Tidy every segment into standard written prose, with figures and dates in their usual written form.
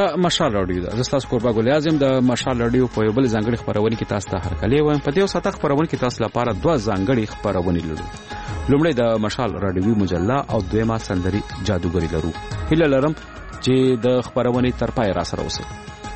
دا مشال رادیو ده. زه تاسو قربا ګل اعظم د مشال رادیو په یو بل ځانګړي خبرونه کې تاسو ته هرکلی وایم. په دې ساته خبرونه کې تاسو لپاره دوه ځانګړي خبرونه لرو. لومړی د مشال رادیو مجله او دویمه سندري جادوګری لرو. هیله لرم چې د خبرونه تر پای را سره اوسئ.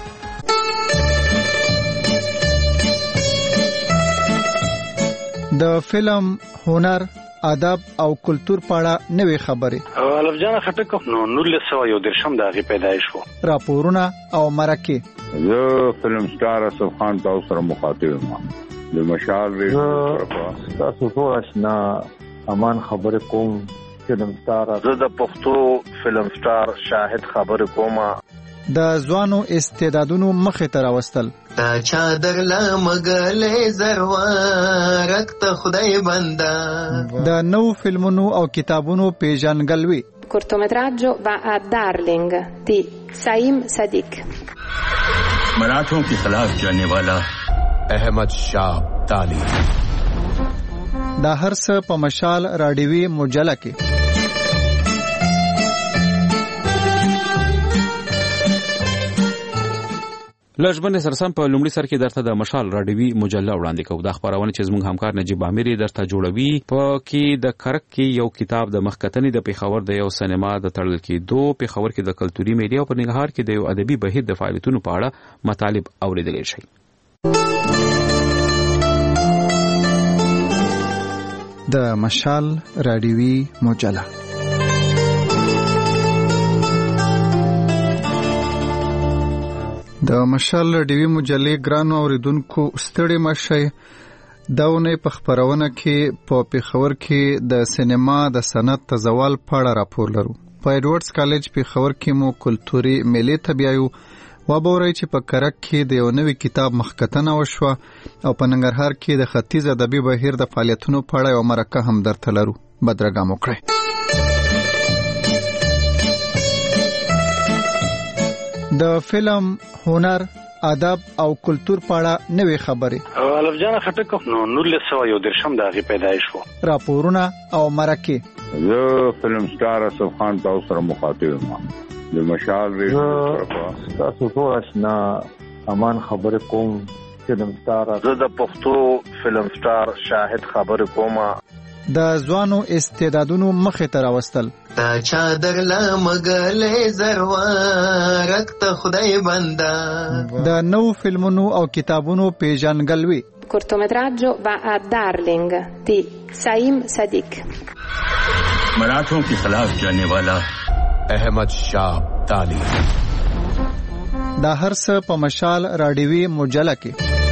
د فلم، هنر، ادب او کلچر په اړه نوې خبرې. الف جان خټک نو 1913 د هغه پیدایش وو. راپورونه او مرکه. زه فلم سٹار اسف خان تاسو سره مخاطب یم. د مشال ریډیو تاسو ټول آشنا امان خبره کوم. فلم سٹار زه د پښتو فلم سٹار شاهد خبره کوم. د ځوانو استعدادونو مخې ته راوستل. تا چادر لا مګلې زروارک ته خدای بندا. د نو فلمونو او کتابونو پیژنګلوي. cortometraggio va a Darling di Saim Sadiq. मराठों के खिलाफ जाने वाला अहमद शाह अब्दाली. دا هر څه په مشال رادیوي مجله کې. لږبنه سرسم په لومړي سر کې درته د مشال رادیوي مجله وړاندې کوو. دا خبرونه چې زموږ همکار نجیب امیر درته جوړوي. په کې د کرک کې یو کتاب د مخکتنې د پیښور د یو سینما د تړل کېدو، پیښور کې د کلتوري میډیا او په ننګرهار کې د یو ادبي بهیر د فعالیتونو په اړه مطالب اوریدل شي. د مشال رادیوي مجله. د مشال رادیوي مجلې ګرانو اوریدونکو ستړي مشئ. داونه په خبرونه کې په پیښور کې د سینما د صنعت تزوال په اړه راپور لرو. په ایډورډز کالج پیښور کې مو کلتوري میلې ته بیایو. وبورئ چې په کرک کې د یو نوي کتاب مخکتنه وشوه او په ننګرهار کې د ختیځ ادبي بهیر د فعالیتونو په اړه یو مرکه هم درته لرو. بدرګام وکړئ. د فلم، هنر، ادب او کلچر په اړه نوې خبرې. الف جان خټک نو 1913 د هغه پیدایش وو. راپورونه او مرکه. زه فلم سٹار اسف خان تاسو سره مخاطب یم. د مشال ریډیو تاسو ټول آشنا امان خبره کوم. فلم سٹار زه د پښتو فلم سٹار شاهد خبره کوم. د ځوانو استعدادونو مخې ته راوستل. تا چادر لا مګلې زروارک ته خدای بندا. د نو فلمونو او کتابونو پیژنګلوي. cortometraggio va a Darling di Saim Sadiq. मराठों के खिलाफ जाने वाला अहमद शाह अब्दाली. دا هر څه په مشال رادیوي مجله کې.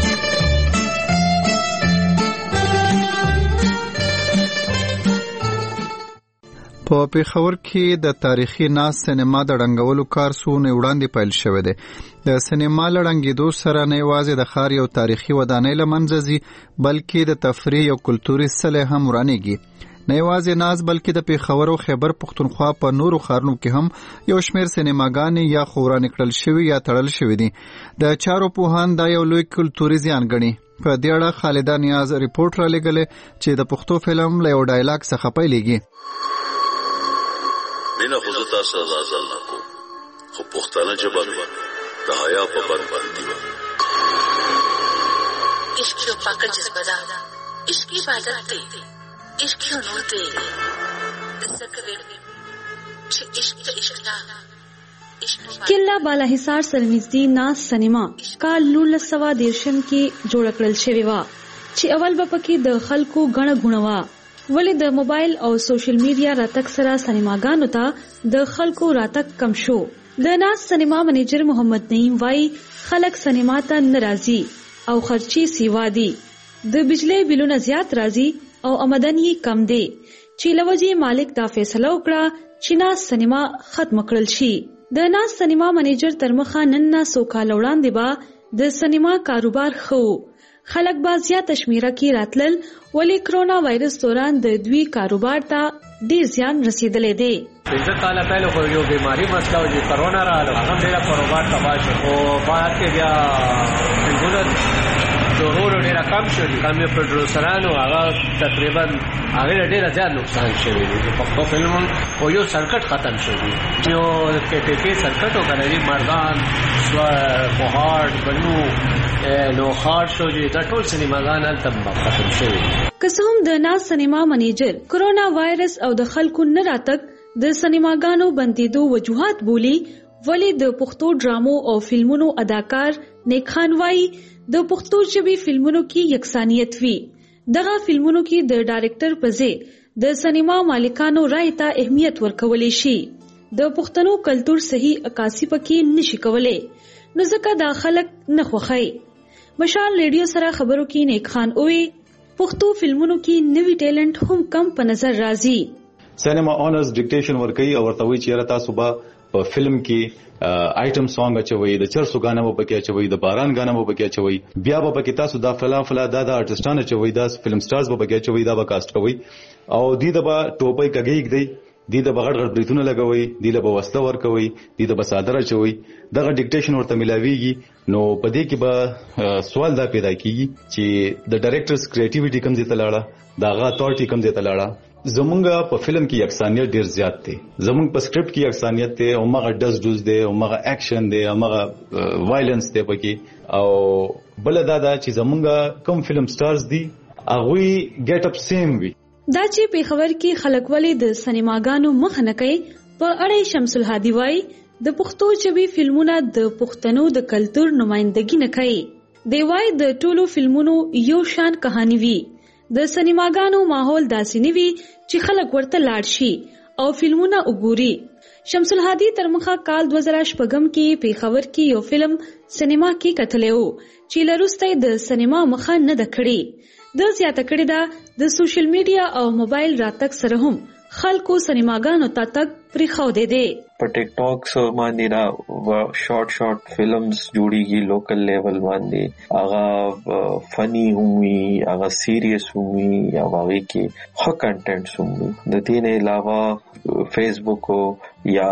په پیښور کې د تاریخي ناز سینما د ړنګولو کار سونه وړاندې پیل شوی دی. د سینما لړنګېدو سره نه یوازې د ښار یو تاریخي ودانۍ له منځه ځي، بلکې د تفریح او کلتوري سلې هم ورانېږي. نه یوازې ناز بلکې د پیښور او خیبر پښتونخوا په نورو ښارونو کې هم یو شمېر سینماګانې یا خو ورانې کړل شوي یا تړل شوي دي. د چارو پوهان دا یو لوی کلتوري زیان ګڼي. په دې اړه خالده نیاز ریپورټ را لېږلی چې د پښتو فلم له یو ډایلاګ څخه پیلېږي. مینا خو زه تاسو غزل نه کوم، خو پښتانه ژبه مې د حیا په بند باندې وه. عشق یو پاکه جذبه ده، عشق عبادت دی، عشق یو نور دی. ځکه ویل چې عشق ته عشق ده. کله بالا حصار سرنږدې ناز سینما کال 1913 کې جوړ کړل شوی و چې اول به پکې د خلکو غڼه غونه و. ولې د موبایل او سوشل میډیا راتګ سره سینماګانو ته د خلکو راتګ کم شو. د ناز سینما منیجر محمد نعیم وای خلک سینما ته ناراضي او خرچي سیوا دي. د بجلی بلونه زیات راځي او آمدنی کم دی چې لوجي مالک دا فیصله وکړه چې ناز سینما ختم کړل شي. د ناز سینما منیجر تر مخه نن سوکال وړاندې با د سینما کاروبار خو خلک با زیات شمیره کې راتلل، ولی کرونا وایرس دوران د دوی کاروبار ته ډیر زیان رسیدلې دی. 15 کال پهله خو یو بیماری مسله او چې کرونا راغله هغه ډیر کاروبار تباہ شو او بعد کې بیا څنګه ضرور ډیر کم شو دي کم پروډوسرانو هغه تقریبا هغه ډیر زیات نقصان شوی دی په خپل فلم او یو سرکټ ختم شو دي یو کې سرکټ وکړي مردان بهار بنو نو خار شو دي د ټول سینماګان تم ختم شوی قسم د ناز سینما منیجر کرونا وایرس او د خلکو نه راتک د سینماګانو بندیدو وجوهات بولی ولی د پښتو ډرامو او فلمونو اداکار نیک خان وايي د پښتو ژبې فلمونو کې یکسانیت وي دغه فلمونو کې د ډایرکټر په ځای د سینما مالکانو رائے ته اهمیت ورکول شي د پښتنو کلچر صحیح عکاسي پکې نشي کولای نو ځکه دا خلک نه خوخی مشال ریډیو سره خبرو کې نیک خان اوي پښتو فلمونو کې نوی ټیلنټ هم کم په نظر راځي سینما اونرز ډیکټیشن ورکوي او ورته وی چې تاسو به په فلم کې آیټم سانګ اچوي د چرسو غانا مو پکې اچوي د باران غانا مو پکې اچوي بیا به پکې تاسو دا فلا د آرټستانو اچوي دا فلم سټارز به پکې اچوي دا به کاست کوي او د ټوپۍ کګیګ دی د بغړ بریتونه لګوي د وسله ور کوي د بسادر اچوي دغه ډیکټیشن ورته ملاويږي نو په دې کې به سوال دا پیدا کیږي چې د ډایرکټرز کریټیویټي کم دي تلاړه داغه اتورټي کم دي تلاړه زمونږه په فلم کې یکسانیت ډیر زیات دی زمونږ په سکرپټ کې یکسانیت دی او مغه ډز دی او مغه اکشن دی او مغه وایلنس دی پکې او بل دا چې زمونږه کم فلم سټارز دي هغه ګیټ اپ سیم وي دا چې په خبر کې خلک ولې د سینماګانو مخ نه کوي په اړه شمس الهادي وايي د پښتو ژبې فلمونه د پښتنو د کلچر نمائندګي نه کوي دی وايي د ټولو فلمونو یو شان کہانی وي د سینماګانو ماحول داسې نه وي چې خلک ورته لاړ شي او فلمونه وګوري شمس الهادي تر مخه کال 2014 کې په خبر کې یو فلم سینما کې کتلو چې لروسته د سینما مخه نه دکړي د زیاته کړي دا د سوشل میډیا او موبایل راتګ سره هم خلکو سینماګانو ته تک پرې خو دي په ټیک ټاک سره باندې را شارټ فلمز جوړیږي لوکل لیول باندې هغه فنی وي هغه سیریس وي یا هغه کې ښه کنټینټس وي د دې نه علاوه فیسبوک یا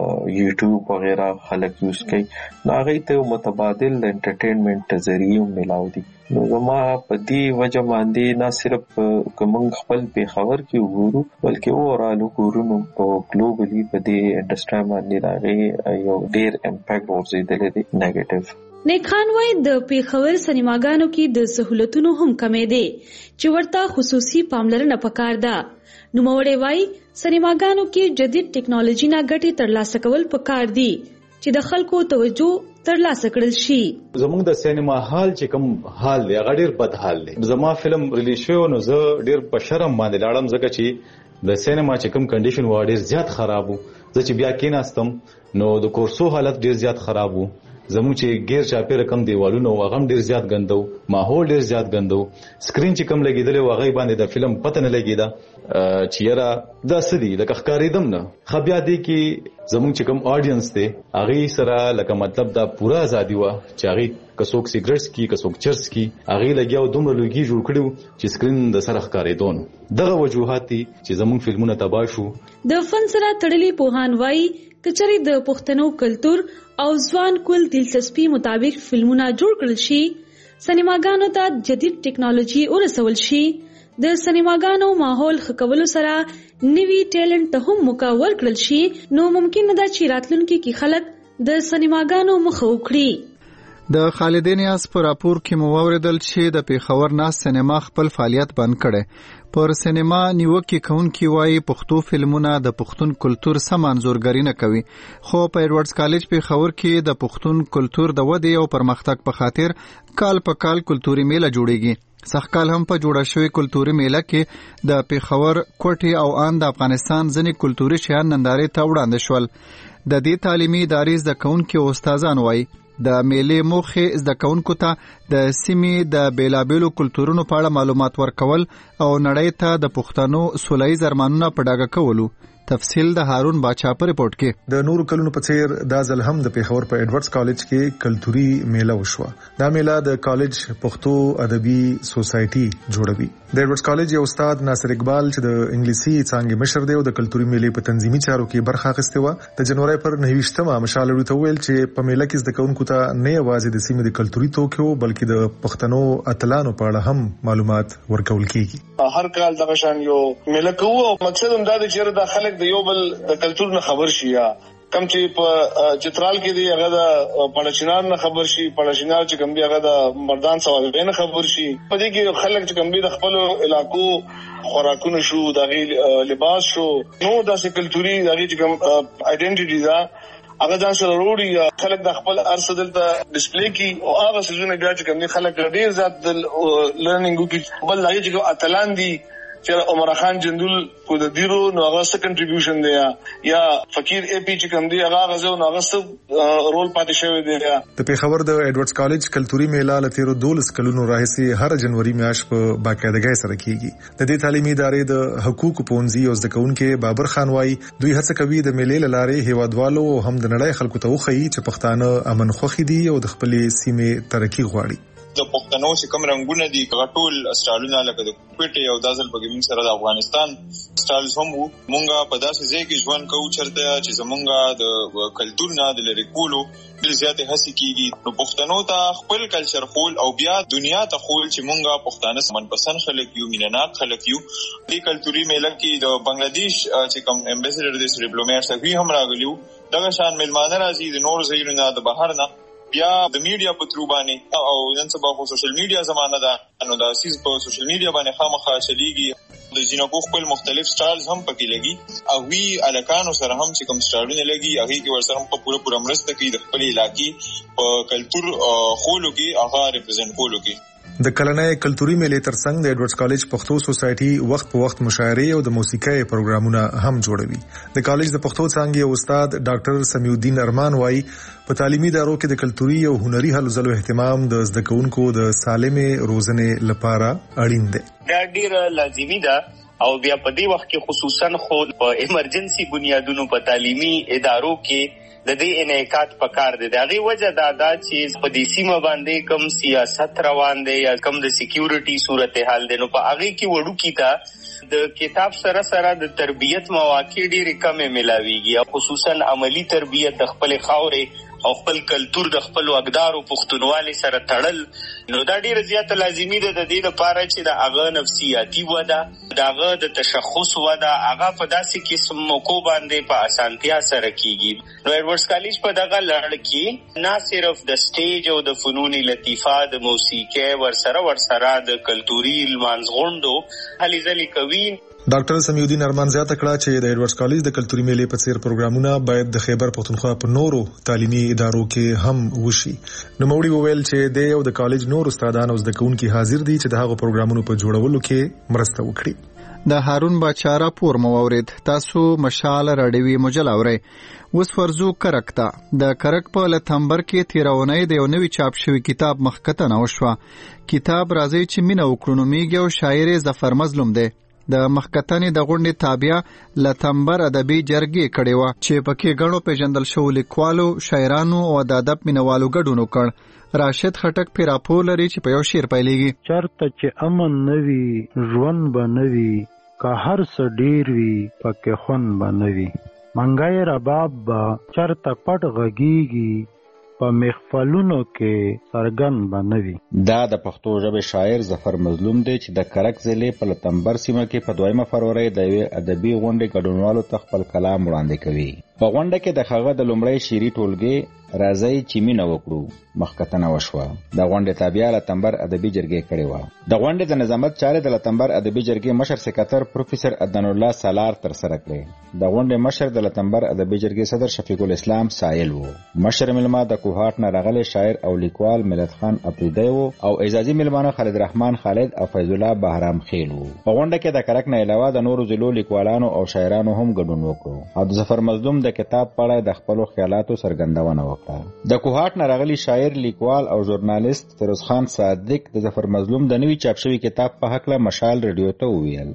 یوټیوب وغیرہ خلک یوز کوي هغه ته متبادل انټرټینمنت ذریعہ ملاو دي نو زما په دې وجه باندې نه صرف کوم خپل په خبر کې وګورو بلکې اورال وګورو او ګلوبلی په دې انډستری باندې راغی یو ډیر امپیکټ ورزيدل دي نیگیټیو نیک خان وايي د پیښور سینماګانو کې د سہولتونو هم کمې دي چې ورته خصوصي پاملرنه پکار ده نو موړې وايي سینماګانو کې جدید ټیکنالوژي نه ګټي ترلاسه کول پکار دي چې د خلکو توجه ترلاسه کړل شي زموږ د سینما حال چې کوم حال دی هغه ډیر بد حال دی زما فلم ریلیز شو نو زه ډیر په شرم باندې لاړم ځکه چې د سینما چې کوم کنډیشن و ډیر زیات خراب وو زه چې بیا کېناستم نو د کورسو حالت ډیر زیات خراب وو زموږ چې غیر چاپی رقم دیوالونو هغه ډیر زیات ګندو ماحول ډیر زیات ګندو سکرین چې کم لګیدل او هغه باندې د فلم پته نه لګیدا چې یرا دا سدي لکه ښکاریدم نه خبیا دی کې زموږ چې کوم اډینس دی هغه سره لکه مطلب دا پورا ازادي و چې هغه کڅوک سیګریټس کی کڅوک چرس کی هغه لګیاو دومره لوګي جوړ کړو چې سکرین د سره ښکاریدون دغه وجوهات دي چې زموږ فلمونه تباہ شو د فن سره تړلې پوهان وايي کچري د پښتنو کلچر او ځوان کول دلچسپي مطابق فلمونه جوړ کړل شي سینماګانو ته جدید ټیکنالوژي ورسول شي د سینماګانو ماحول خکولو سره نوی ټیلنټ ته هم مکور کړل شي نو ممکن ده چې راتلونکي کې خلک د سینماګانو مخ وکړي د خالدین یاس پر راپور کې مو اوریدل چې د پیښور ناز سینما خپل فعالیت بند کړي پر سینما نیوکه کوونکی وایي پښتو فلمونه د پښتون کلچر سم انزورګری نه کوي خو په ایډورډز کالج پیښور کې د پښتون کلچر د ودې او پرمختګ په خاطر کال په کال کلتوري میله جوړیږي سخکال هم په جوړه شوی کلتوري میله کې د پیښور کوټي او ان د افغانستان ځینې کلتوري شیان نندارې ته وړاندې شول د دې تعلیمي ادارې زده کوونکي او استادان وایي د میلې موخه زده کوونکو ته د سیمې د بیلابېلو کلتورونو په اړه معلومات ورکول او نړۍ ته د پښتنو سولهییز ارمانونه په ډاګه کولو تفصیل د هارون باچا په ریپورت کې. د نور کلونو په څیر دا ځل هم د پیښور په ایډورډز کالج کې کلتوري میله وشوه. دا میله د کالج پښتو ادبي سوسایټي جوړوي. د ایډورډز کالج یو استاد ناصر اقبال چې د انګلیسي څانګې مشر دی او د کلتوري میلې په تنظیمي چارو کې برخه اخیسته و، د جنوري پر 29مه مشال ورته ویل چې په میله کې زده کوونکو ته نه یوازې د سیمې د کلتوري توکو بلکې د پښتنو اتلانو په اړه هم معلومات ورکول کیږي. هر کال دغه شان یو میله کوو او مقصد هم دا دی چې د خلک د یو بل د کلتور نه خبر شي، یا کم چې په چترال کې دی هغه د پړچینار نه خبر شي، پړچینار چې کوم دی هغه د مردان سوال نه خبر شي. په دې کې خلک چې کوم دی د خپل علاقو خوراکونه شو، د لباس شو، نو داسې کلتوري دغه چې کوم آیډنټیټي دا هغه ځان سره وروړي، خلک د خپل ارسه دلته ډسپلی کی او هغه سيزونه بیا چې کوم خلک ډیر زیات د لرنینګ کوي. بل هغه چې اتلان دي چې عمر خان جندول کو د دیرو نو هغه څه کنټریبیوشن دی یا فقیر اے پی چې کوم دی هغه غزو نو هغه څه رول پاتې شوی دی. د پیښور د ایډورډز کالج کلتوري میله لته 12 کلونو راهیسي هر جنوري میاشت په باقاعدګۍ سره کیږي. د دې تعلیمي ادارې د حقوقو پونځي او ځکهونکو بابر خان وايي دوی هڅه کوي د میلې لارې هیوادوالو هم د نړۍ خلکو ته وخی چې پښتانه امن خوخي دي او د خپل سیمې ترقی غواړي. د پښتنو چې کوم رنگونه دي ټول سټایلونه لکه د کوټي او دازل په ګمین سره د افغانستان سټایلز هم وو. مونږه په داسې ځای کې ژوند کوو چرته چې زمونږه د کلتور نه د لری کولو ډېر زیاتې هڅې کیږي. نو پښتنو ته خپل کلچر خول او بیا دنیا ته خول چې مونږه پښتانه سمن پسند خلک یو، مینناک خلک یو. د کلتوري میله کې د بنگلاديش چې کوم امبیسډر د ډیپلوماټ سفیر هم راغلیو. دغه شان ملمانه راځي د نور ځایونو نه د بهر نه، بیا د میډیا په ترو باندې او نن سبا په سوشل میډیا زمانه ده، نو دا سیس په سوشل میډیا باندې خامخا چلیږي. د جنکو خپل مختلف سټایلز هم پکې لګي او وی الکانو سره هم چې کوم سټایلونه لګي هغه کې ورسره هم په پوره مرسته کوي د خپل علاقې په کلتور خولو کې هغه ریپرزینټ کولو کې. د کلنۍ کلتوري میلې ترڅنګ د ایډورډز کالج پښتو سوسایټي وخت په وخت مشاعرې او د موسیقۍ پروګرامونه هم جوړوي. د کالج د پښتو څانګې استاد ډاکټر سمیع الدین ارمان وايي په تعلیمي ادارو کې د کلتوري او هنري هلو ځلو اهتمام د زده کوونکو د سالمې روزنې لپاره اړین دی. دا ډیر لازمي ده او بیا په دې وخت کې خصوصا خو په ایمرجنسي بنیادونو په تعلیمي ادارو کې د دې انعکاس پکار دی. دغه وجه دا چې په دې سیمه باندې کوم سیاست روان دی یا کوم د سکیورټي صورتحال دی، نو په هغه کې وړو کې تا د کتاب سره د تربیت مواقع ډېرې کمې ملاويږي، خصوصا عملی تربیت د خپل خاورې او خپل کلتور د خپل اقدار او پښتونوالي سره تړل. نو دا ډیره زیاته لازمي ده د دې لپاره چې د هغه نفسیاتي وده، د هغه د تشخص وده هغه په داسې قسم موکو باندې په اسانتیا سره کیږي. نو ایډورډز کالج په دغه لړ کې نه صرف د سټیج او د فنون لطیفه، د موسیقي ورسره د کلتوري لمانځغونډو هلې ځلې کوي. ډاکټر سمیع الدین ارمان زیاته کړه چې د ایډورډز کالج د کلتوري میلې په څیر پروګرامونه باید د خیبر پښتونخوا په نورو تعلیمي ادارو کې هم وشي. نو موري وویل چې د یو د کالج نور استادان او زده کوونکي حاضر دي چې د هغو پروګرامونو په جوړولو کې مرسته وکړي. د هارون باچا راپور مو اورید. تاسو مشال راډیوي مجله اورئ. اوس ورزو کرک ته د کرک په لتمبر کې تیرونې د یو نوی چاپ شوی کتاب مخکته وشوه. کتاب راځي چې مینه وکړو میږي او شاعر ظفر مظلوم دی. د مخکتنې د غونډې تابع لتمبر ادبي جرګې کړې و چې پکې غنو پیژندل شو لیکوالو، شاعرانو او د ادب مینوالو ګډون وکړ. راشد خټک په راپور لري چې په یو شعر پیلېږي: چرته چې امن نوي ژوند به نوي، که هر څه ډیر وي پکې خون به نوي، منګای رباب به چرته پټ غږیږي په محفلونو کې سرګن بنوي. دا د پښتو ژبې شاعر ظفر مظلوم دی چې د کرک ضلع په لتمبر سیمه کې په 2 فروری د یوې ادبي غونډې ګډونوالو ته خپل کلام وړاندې کوي. په غونډه کې د هغه د لومړی شعري ټولګې راځي چې مینه وکړو مخکتنه وشوه. د غونډې تابع لتمبر ادبي جرګې کړې وه. د غونډې د نظامت چارې د لتمبر ادبي جرګې مشر سکرټر پروفیسور عدنان الله سالار ترسره کړې. د غونډې مشر د لتمبر ادبي جرګې صدر شفیق الاسلام سائل وو. مشر ملما د کوهاټ نه راغلی شاعر او لیکوال ملت خان افریدی وو او اعزازي ملمانه خالد رحمان خالد او فیض الله بهرام خیل وو. په غونډه کې د کرک نه علاوه د نورو ضلعو لیکوالانو او شاعرانو هم ګډون وکړو او د ظفر مظلوم د کتاب په اړه د خپلو خیالاتو څرګندونه وکړه. د کوهاټ نه راغلی شاعر، لیکوال او ژورنالیست فیروز خان صادق د ظفر مظلوم د نوي چاپ شوي کتاب په هکله مشال ریډیو ته وویل: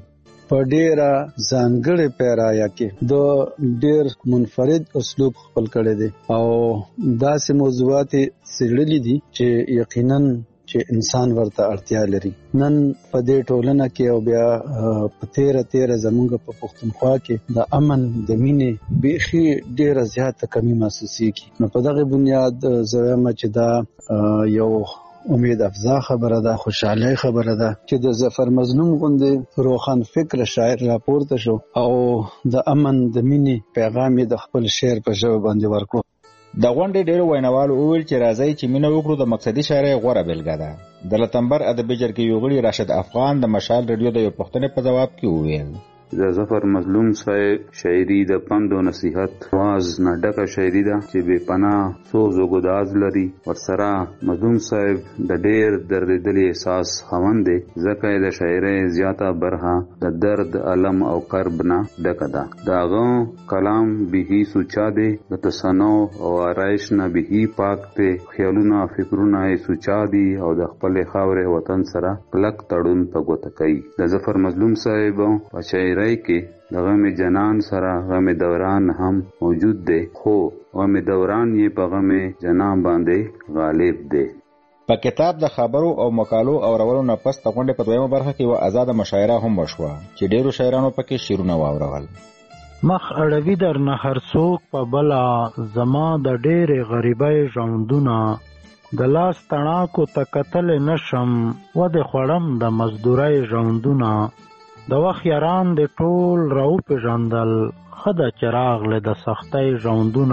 په ډیره ځانګړې پیرايه کې د ډیر منفرد اسلوب خپل کړی دی او داسې موضوعات څېړلي دي چې یقینا چې انسان ورته اړتیا لري. نن په دې ټولنه کې او بیا په تیره زمونږ په پښتونخوا کې د امن د مینې بیخي ډیره زیاته کمی محسوسیږي. نو په دغه بنیاد زه وایم چې دا یو امید افزا خبره ده، خوشحالي خبره ده چې د ظفر مظلوم غوندې روښان فکر شاعر راپورته شو او د امن د مینې پیغام د خپل شعر په ژبه باندې ورکړو. د غونډې ډیرو ویناوالو وویل چې راځي چې مینه وکړو د مقصدي شاعرۍ غوره بیلګه ده. د لتمبر ادبي جرګې یو غړي راشد افغان د مشال رادیو د یو پوښتنې په ځواب کې وویل د ظفر مظلوم صاحب شاعري د پند او نصیحت واز نه ډکه شاعري ده چې بې پناه سوز او ګداز لري. ورسره مظلوم صاحب د ډېر دردېدلي احساس خاوند دی، ځکه یې د شاعرۍ زیاته برخه د درد، الم او کرب نه ډکه ده. د هغه کلام بیخي سوچا دی، د تصنع او آرایش نه بیخي پاک دی. خیالونه فکرونه یې سوچا دي او د خپلې خاورې وطن سره کلک تړون په ګوته کوي. د ظفر مظلوم صاحب په شاعرۍ کې د غم جنان سره غم دوران هم موجود دی، خو غم دوران یې په غم جنان باندې غالب دی. په کتاب د خبرو او مقالو اورولو نه پس د غونډې په دویمه برخه کې یوه ازاده مشاعره هم وشوه چې ډیرو شاعرانو پکې شعرونه واورول. مخ اړوي درنه هر څوک په بله زما د ډېرې غریبۍ ژوندونه د لاس تڼاکو ته کتلی نشم ودې خوړم د مزدورۍ ژوندونه د وخت یاران د ټول راوپېژندل ښه ده چې راغلې د سختۍ ژوندونه.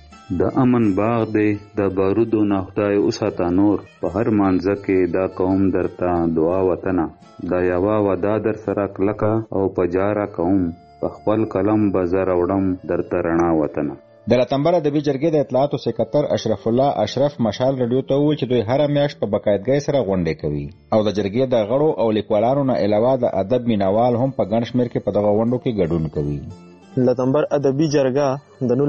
د امن باغ دی د بارودو نه خدای وساته نور، په هر مانځه کې دا قوم درته دعا وطنه، دا یوه وعده در سره کلکه او په جاره کوم، په خپل قلم به زه راوړم درته رڼا وطنه. د لتمبر ادبي جرګې د اطلاعاتو سکرتر اشرف الله اشرف مشال رادیو ته وویل چې دوی هره میاشت په باقاعدګۍ سره غونډې کوي او د جرګې د غړو او لیکوالانو نه علاوه د ادب مینوال هم په ګڼ شمېر کې په دغه غونډو کې ګډون کوي. لتمبر ادبي جرګه د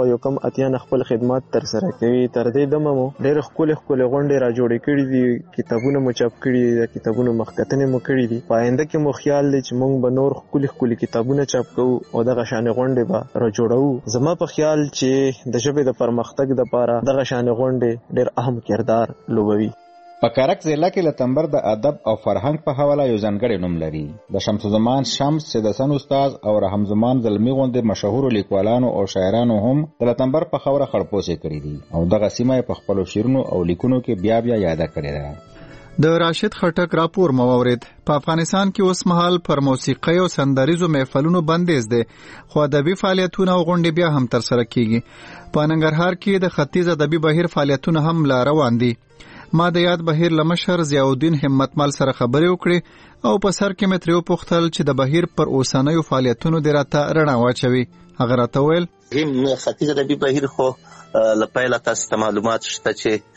1981 خپل خدمات تر سره کوي. تر دې دمه مو ډېر ښکلې غونډې را جوړې کړې دي، کتابونه مو چاپ کړي دي، د کتابونو مخکتنې مو کړي دي. په آینده کې مو خیال دی چې موږ به نور ښکلې کتابونه چاپ کوو او دغه شانې غونډې به را جوړوو. زما په خیال چې د ژبې د پرمختګ دپاره دغه شانې غونډې ډېر اهم کردار لوبوي. په کارک ضلع کې لتمبر د ادب او فرهنګ په حواله یو ځانګړی نوم لري. د شمس الزمان شمس سیدسن استاد او رحم زمان زلمی غوندې مشهورو لیکوالانو او شاعرانو هم د لتمبر په خاوره خړپوسې کړي دي او دغه سیمه په خپلو شعرونو او لیکنو کې بیا یاده کړې ده. د راشد خټک راپور مواورید. په افغانستان کې اوس مهال پر موسیقۍ او سندریزو محفلونو بندیز دی، خو ادبي فعالیتونه او غونډې بیا هم تر سره کیږي. په ننګرهار کې د ختیځ ادبي بهیر فعالیتونه هم لا روان دي. ما د یاد بهیر لمشر ضیاءالدین همتمل سره خبرې وکړې او په سر کې مې ترې وپوښتل چې د بهیر پر اوسنیو فعالیتونو دې راته رڼا واچوي. هغه راته وویل ختیځ ادبي بهیر خو له پیله تاسو ته معلومات شته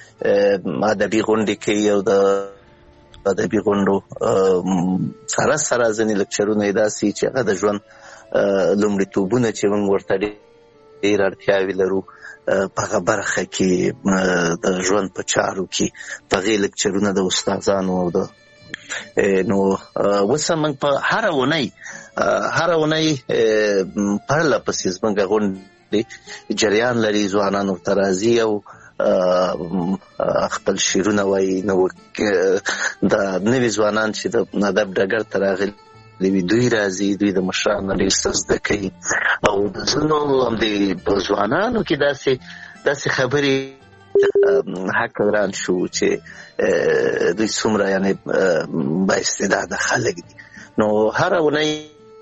چې ادبي غونډې کوي او د ادبي غونډو سره ځینې لکچرونه یې داسې چې هغه د ژوند لومړیتوبونه چې موږ ورته ډېر اړتیاوې لرو په هغه برخه کې د ژوند په چارو کې په هغې لکچرونه د استادانو او د نو اوس موږ په هره اونۍ پرله پسې زموږ غونډې جریان لري، ځوانان ورته راځي او خپل شعرونه وایي. نو د نوي ځوانان چې د ادب ډګر ته راغلي دوی راځي، دوی د مشرانو ډېر څه زده کوي او د ځینو همدې ځوانانو کې داسې خبرې حق ګران شو چې دوی څومره یعنې با استعداده خلک دي. نو هره اونۍ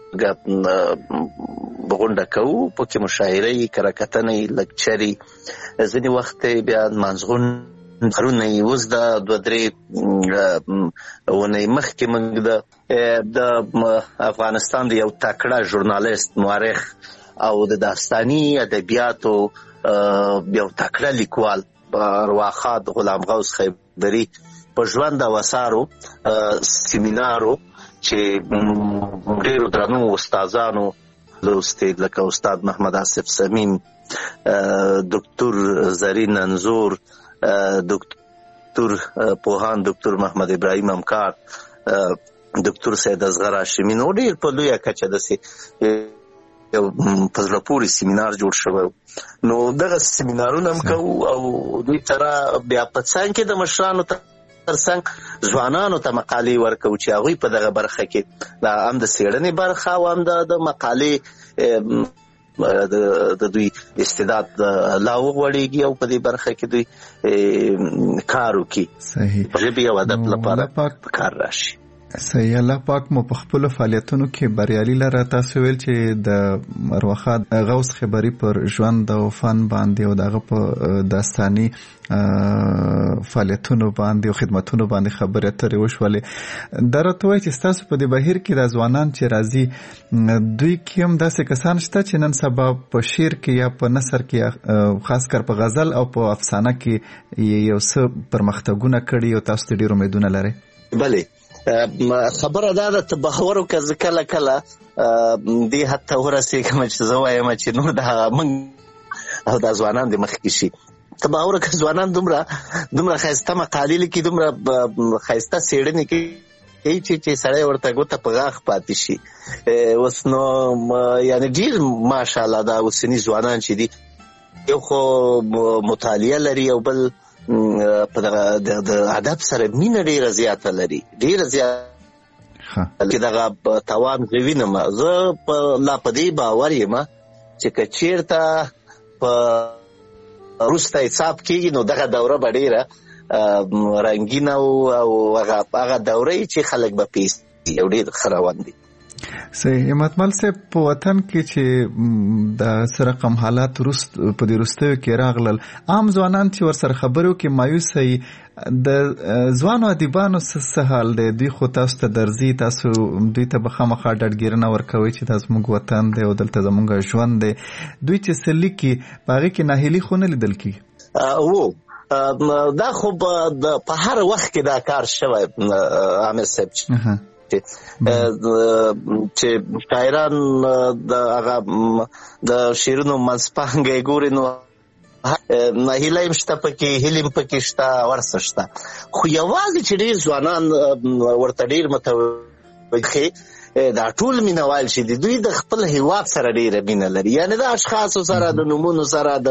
غونډه کوو، پکې مشاعرې، کره-کتنې، لکچرې، ځینې وخت بیا نمانځغون خرونه اوس د 2-3 اونۍ مخکې موږ د افغانستان د یو تکړه ژورنالیست، مورخ او د داستاني ادبیاتو یو تکړه لیکوال ارواښاد غلام غوث خیبري په ژوند او اثارو سیمینارو چې ډېرو درنو استادانو لوستي، لکه استاد محمد آصف صمیم، دکتور زرین انزور، دکتور پوهان دکتور محمد ابراهیم امکار، دکتور سید اصغر هاشمي نو ډېر په لویه کچه داسې یو په زړه پورې سیمینار جوړ شوی. نو دغه سیمینارونه هم کوو او دوی سره بیا په څنګ کې د مشرانو ترڅنګ ځوانانو ته مقالې ورکوو چې هغوی په دغه برخه کې هم د څېړنې برخه او هم د مقالې د دوی استعداد لا وغوړېږي او په دې برخه کې دوی کار وکړي، ژبې او ادب لپاره کار راشي. صحیح. الله پاک مو په خپل فعالیتونو کې بریالي لره. تاسو ویل چې د مروخه غوث خبري پر ژوند او فن باندې او دغه په داستاني فعالیتونو باندې او خدماتونو باندې خبرې اترې وشولې. دا راته وایي چې تاسو په دې بهیر کې د ځوانان چې راځي دوی کې هم داسې کسان شته چې نن سبا په شعر کې یا په نثر کې خاص کر په غزل او په افسانه کې یو څه پرمختګونه کړي او تاسو ډېر امیدونه لرئ؟ بله، خبره دا ده ته باور وکړه زه کله کله دې حد ته ورسېږم چې زه وایم چې نور د هغه موږ او دا ځوانان د مخکې شي. ته باور وکړه ځوانان دومره ښایسته مقالې لیکي، دومره ښایسته څېړنې کوي چې سړی ورته ګوته په غاښ پاتې شي. اوس نو یعنې ډېر ماشاءالله دا اوسني ځوانان چې دي یو خو مطالعه لري او بل په د ادب سره مینه ډیره زیاته لري، ډیره زیاته چې دغه توان زه وینم. زه لا په دې باور یم چې که چېرته په وروسته حساب کېږي نو دغه دوره به ډیره رنګینه او هغه دوره چې خلک به پیسي او ډېر ښه روان دي. صحیح. همتمل صاحب په وطن کې چې د رقم حالات په دې وروستیو کې راغلل، عام ځوانان چې ورسره خبرې وکړي مایوسه وي. د ځوانو ادیبانو څه حال دی؟ دوی خو تاسو ته درځي، تاسو دوی ته به خامخا ډاډګیرنه ورکوئ چې دا زموږ وطن دی او دلته زموږ ژوند دی. دوی چې څه لیکي په هغې کې ناهیلي خو نه لیدل کېږي؟ دا خو په هر وخت کې دا کار شوی عامر صاحب چې شاعران د شعرونو منځپانګه ګوري نو ناهیلي هم شته پکې، هیلې هم پکې شته، ورڅه شته. خو یوازې چې ډېر ځوانان ورته ډېر متوجه دا ټول مینوال چې دي دوی د خپل هیواد سره ډېره مینه لري، یعنې د اشخاصو سره د نومونو سره د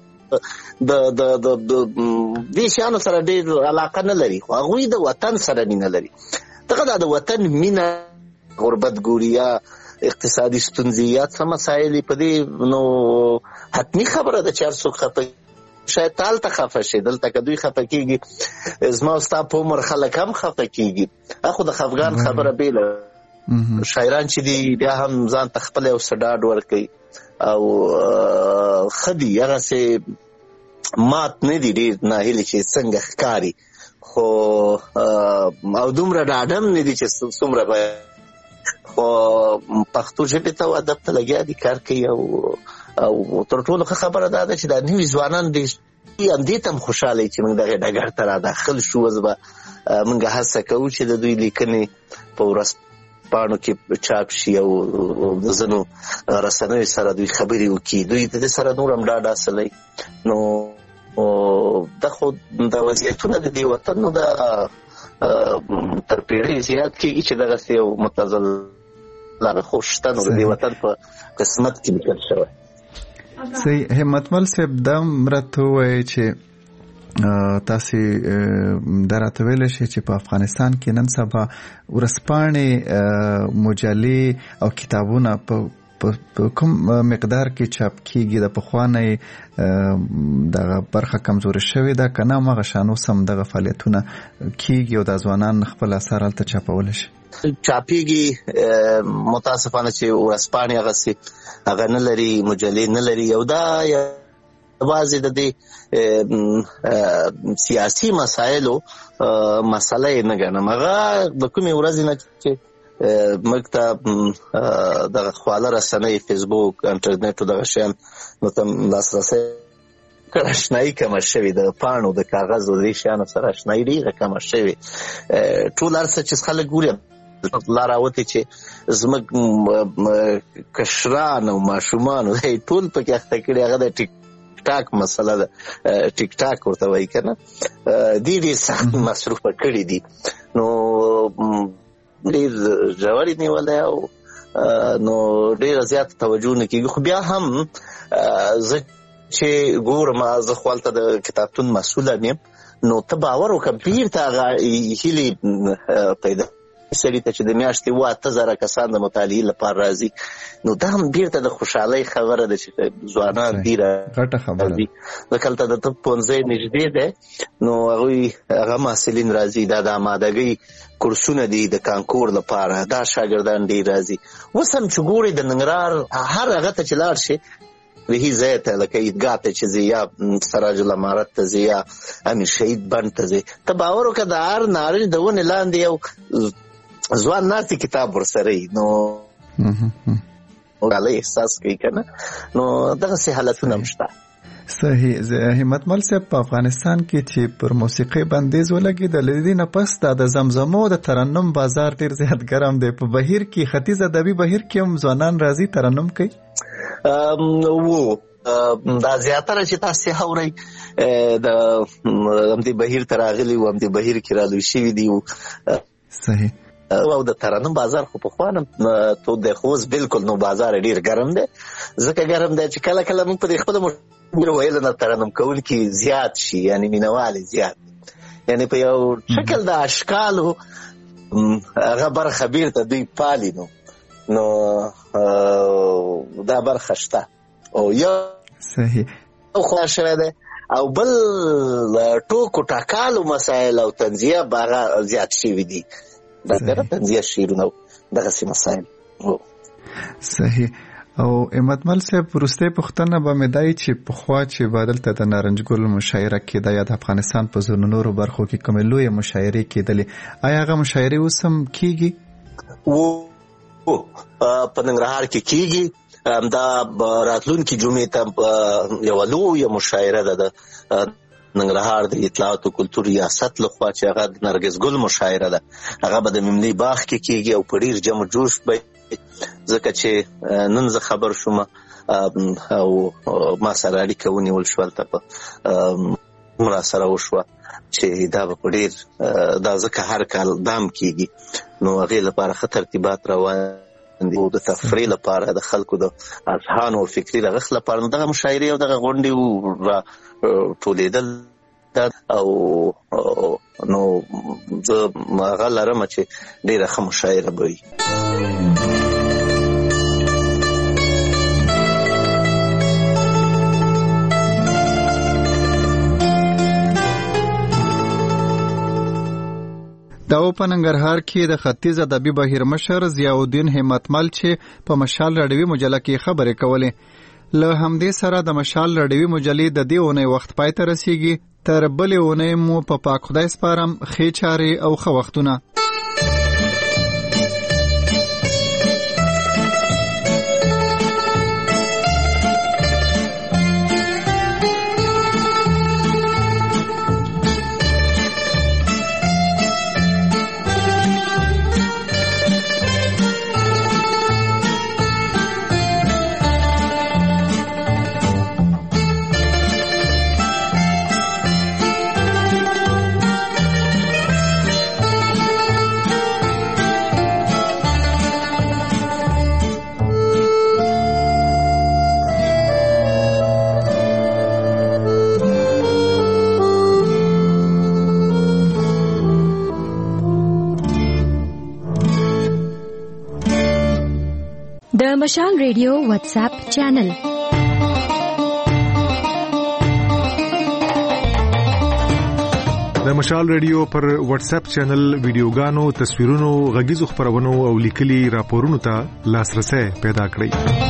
دې شیانو سره ډېر علاقه نه لري، خو هغوی د وطن سره مینه لري. دغه د وطن مینه، غربت ګوري یا اقتصادي ستونزې یا څه مسایل په دې نو حتمي خبره ده چې هر څوک خفه شاید هلته خفه شي، دلته که دوی خفه کېږي زما او ستا په عمر خلک هم خفه کېږي. خو د خفګان خبره بېله. شاعران چې دي بیا هم ځان ته خپله یو څه ډاډ ورکوي او ښه دي، هغسې مات نه دي ډېر ناهیلي چې څنګه ښکاري، خو او دومره ډاډم نه دي چې څومره به خو پښتو ژبې ته او ادب ته لګیا دي، کار کوي. او تر ټولو ښه خبره دا ده چې دا نوي ځوانان همدې ته هم خوشحاله وي چې موږ دغې ډګر ته راداخل شو. اوس به موږ هڅه کوو چې د دوی لیکنې په ورځپاڼو کې چاپ شي او د ځینو رسنیو سره دوی خبرې وکړي، دوی د دې سره نور هم ډاډ حاصلوي. نو دا خو د وضعیتونه د دې وطن نو دا تر پیړۍ زیات کېږي چې دغسې یو متزل لاره خو شته نو د دې وطن په قسمت کې لیکل شوی. صحیح. همتمل صاحب دا هم راته ووایئ چې تاسې دا راته ویلی شئ چې په افغانستان کې نن سبا ورځپاڼې، مجلې او کتابونه په کوم مقدار کې چاپ کیږي؟ د پخوانۍ دغه برخه کمزوري شوې ده که نه هماغه شان اوس هم دغه فعالیتونه کیږي او د ځوانان خپل اثار هلته چاپولی شي؟ چاپیږي، متاسفانه چې ورځپاڼې هغسې هغه نه لري، مجلې نه لري. او دا یوازې د دې سیاسي مسایلو مسله یې نه ګڼم، هغه د کومې ورځې نه چې موږ ته دغه خواله رسنۍ، فیسبوک، انټرنیټ او دغه شیان نو ته لاسرسی اشنایي کمه شوې، د پاڼو د کاغذ او دې شیانو سره اشنایي ډېره کمه شوې. ټول هر څه چې خلک ګوري لا راوتې چې زموږ کشران او ماشومان ټول پکې اخته کړي، هغه د ټیک ټاک مسله ده، ټیک ټاک ورته وایي که نه، دې ډېر سخت مصروفه کړي دي. نو ډېر ژورې نیولې او نو ډېره زیاته توجه نه کېږي. خو بیا هم زه چې ګورم، زه خو هلته د کتابتون مسؤل یم، نو ته باور وکړه بیرته هغه هیلې پیدا سړي ته چې د میاشتې 8,000 کسان د مطالعې لپاره راځي، نو دا هم بیرته د خوشحالۍ خبره ده چې ځوانان ډېره غټه خبره ده. ځکه هلته د طب پوهنځی نږدې دی، نو هغوی هغه محصلین راځي، دا د آمادګۍ کورسونه دي د کانکور لپاره، دا شاګردان ډېر راځي. اوس هم چې ګورې د ننګرهار هر هغه ته چې لاړ شي، رهي ځای ته لکه عیدګاه ته چې ځې یا سراج الامارت ته ځې یا امیر شهید بند ته ځې، ته باور وکړه د هر نارنج د ونې لاندې یو ځوان ناستې کتاب ورسره وي، نو ډاله احساس کوي که نه، نو دغسې حالتونه هم شته. صحیح. همتمل صاحب، په افغانستان کې چې پر موسیقۍ بندیز ولګېد، له دې نه پس دا د زمزمو د ترنم بازار ډېر زیات ګرم دی. په بهیر کې، ختیځ ادبي بهیر کې هم ځوانان راځي ترنم کوي. دا زیاتره چې تاسې اورئ د همدې بهیر ته راغلي وو، همدې بهیر کې رالوی شوي دي. صحیح. او د ترنم بازار خو پخوا نه تود دی، خو اوس بلکل نو بازار ډېر ګرم دی. ځکه ګرم دی چې کله کله موږ په دې خپله ویل نه ترنم کوونکي زیات شي، یعنې مینهوالې زیات، یعنې په یو شکل د اشکالو هغه برخه بیرته دوی پالي، نو دا برخه شته. او یو صحیح خوا شوی دی، او بل ټوکو ټاکالو مسایل او تنزیه هغه زیات شوي دي، دغه تنزیه شعرونه او دغسې مسایل. صحیح. او همتمل صاحب، وروستۍ پوښتنه به مې دا وي چې پخوا چې به دلته د نارنج ګل مشاعره کېده یا د افغانستان په ځینو نورو برخو کې کومې لویې مشاعرې کېدلې، آیا هغه مشاعرې اوس هم کېږي؟ په ننګرهار کې کېږي. دا راتلونکي جمعې ته یوه لویه مشاعره ده د ننګرهار د اطلاعات او کلتور ریاست لخوا چې هغه د نرګس ګل مشاعره ده، هغه به د مملي باغ کې کېږي او په ډېر جمع جوش به، ځکه چې نن زه خبر شوم او ما سره اړیکه ونیول شوه، هلته په راسره وشوه چې دا به په ډېر دا ځکه هر کال دام کېږي، نو هغې لپاره ښه ترتیبات روان دي، د تفریح لپاره، د خلکو د اذهان او فکري رغښت لپاره. نو دغه مشاعرې او دغه غونډې را ټولېدل، او نو زه هغه لرم چې ډېره ښه مشاعره به وي. دا په ننګرهار کې د ختیځ ادبي بهیر مشر ضیاءالدین همتمل چې په مشال راډیوي مجله کې خبرې کولې. له همدې سره د مشال راډیوي مجلې د دې اونۍ وخت پای ته رسیږي. تر بلې اونۍ مو په پاک خدای سپارم. ښې چارې او ښه وختونه. د مشال ریډیو واتس اپ چینل. د مشال ریډیو پر واتس اپ چینل ویډیوګانو، تصویرونو، غږیزو خبرونو او لیکلي راپورونو ته لاسرسي پیدا کړئ.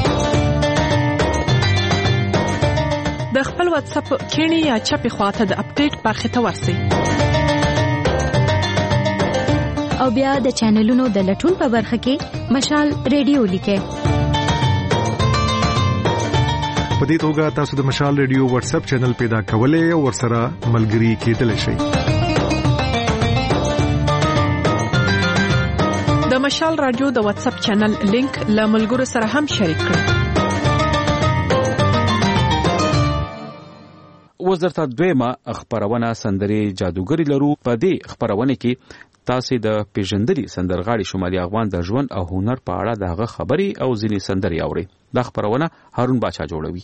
د خپل واتس اپ کینی یا چپی خواته د اپډیټ برخه ته ورسئ. او بیا د چینلونو د لټون په برخه کې مشال ریډیو لیکئ. په دې توګه تاسو د مشال ریډیو واتس اپ چینل پیدا کولای او ورسره ملګری کېدلی شئ. د مشال رادیو د واتس اپ چینل لینک له ملګرو سره هم شریک کړئ. وزارت دویمه خبرونه سندري جادوګری لرو. په دې خبرونه کې تاسو د پیژندلي سندرغاړي شمالي افغان د ژوند او هنر په اړه دغه خبري او ځینې سندري اوري. دا خبرونه هارون باچا جوړوي.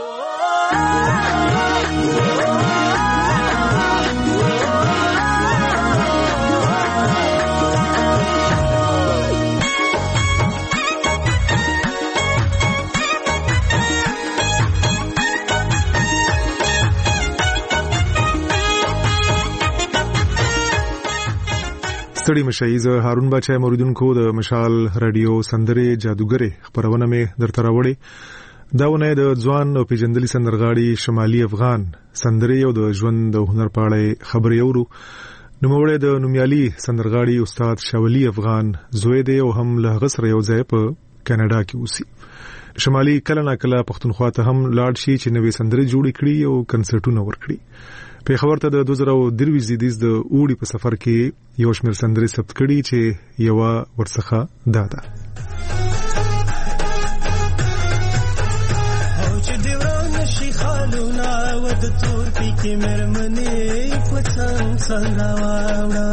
ستړي مشي زه هارون باچا موریدونکو د مشال رادیو سندره جادوګره خبرونه مې درته راوړې. داونه د ځوان او پیژندلي سندرغاړي شمالي افغان سندره او د ژوند او هنر په اړه خبرې اورو. نوموړی د نومیالي سندرغاړي استاد شاولي افغان زوی دی او هم له غسر یو ځای په کاناډا کې اوسي. شمالي کله ناکله پښتونخوا ته هم لاړ شي چې نوې سندرې جوړې کړي او کنسرټونه ورکړي. په خبر ته د 2023 زیدیز د اوړي په سفر کې یو شمېر سندرې ثبت کړي چې یو ورڅخه داده. او چې دیوان شي خالونه ود تور پی کې مرمنې پڅنګ څنګه واوړه